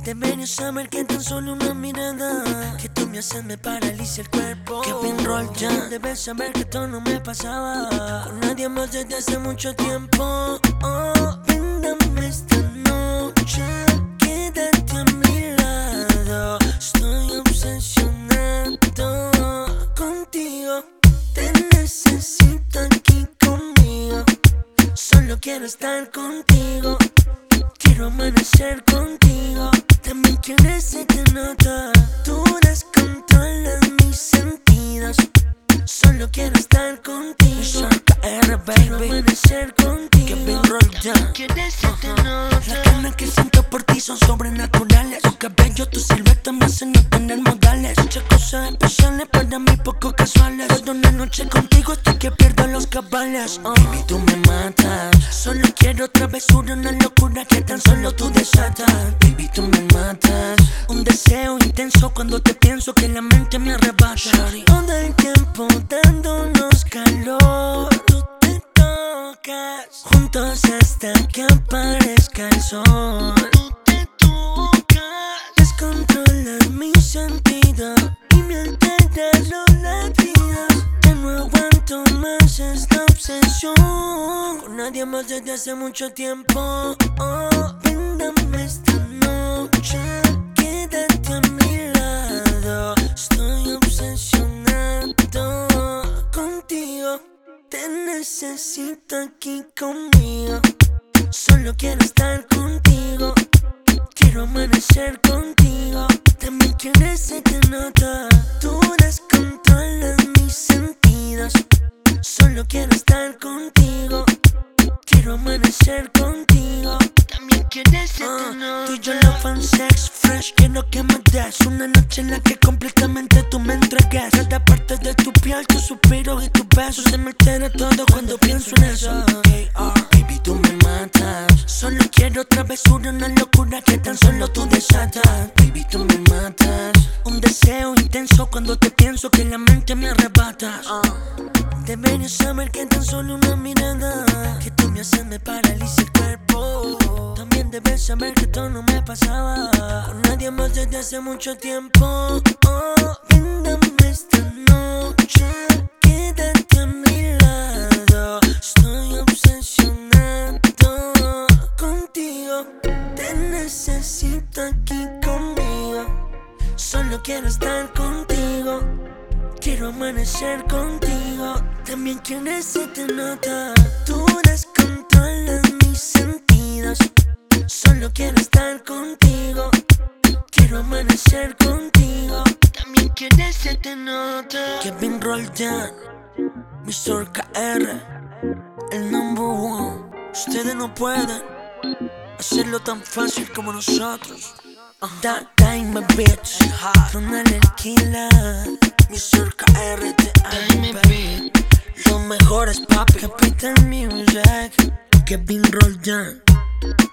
Deberías saber que tan solo una mirada que tú me haces me paraliza el cuerpo. Kevin Roll ya. Debes saber que esto no me pasaba con nadie más desde hace mucho tiempo. Ven, dame esta noche, quédate a mi lado. Estoy obsesionado contigo. Te necesito aquí conmigo. Solo quiero estar contigo. Quiero amanecer contigo. También quieres se te nota. Tú descontrolas mis sentidos. Solo quiero estar contigo. KR, baby. Quiero amanecer contigo. Kevin Roll ya. Quieres se te nota. Las ganas que siento por ti son sobrenaturales. Tu cabello, tu silueta me hacen no tener modales. Muchas cosas especiales para mí, poco casuales. Toda una noche contigo estoy que pierdo los cabales. Baby, tú me matas. Solo quiero travesura, una locura que tan solo tú desatas. Baby, tú me matas. Un deseo intenso cuando te pienso que la mente me arrebata. Todo el tiempo dándonos calor. Tú te tocas juntos hasta que aparezca el sol. Tú te tocas. Descontrolas mi sentido y me alteras los latidos. Ya no aguanto más esta obsesión con nadie más desde hace mucho tiempo. Ven, dame esta noche, quédate a mi lado. Estoy obsesionado contigo. Te necesito aquí conmigo. Solo quiero estar contigo. Quiero amanecer contigo. También quieres se te nota. Tú descontrolas mis sentidos. Solo quiero estar contigo. Quiero amanecer contigo. También quieres se te nota. Tú y yo love and sex fresh. Quiero que me des una noche en la que completamente tú me entregues. Cada parte de tu piel, tus suspiros y tus besos. Se me altera todo cuando pienso en eso. Baby, tú me matas. Solo quiero travesura, una locura que tan solo tú desatas. Baby, tú me matas. Un deseo intenso cuando te pienso que la mente me arrebata. Deberías saber que tan solo una mirada que tú me haces me paraliza el cuerpo. También debes saber que esto no me pasaba con nadie más desde hace mucho tiempo. Ven, dame esta noche, quédate a mi lado. Estoy obsesionado contigo. Te necesito aquí conmigo. Solo quiero estar contigo. Quiero amanecer contigo. También quieres se te nota. Tú descontrolas mis sentidos. Solo quiero estar contigo. Quiero amanecer contigo. También quieres se te nota. Kevin Roll ya. Mr. KR, el number one. Ustedes no pueden hacerlo tan fácil como nosotros. That time, my bitch. Ronald el killer. Mr. KR, te amo, baby. Los mejores, papi. Capital Music. Kevin Roll ya.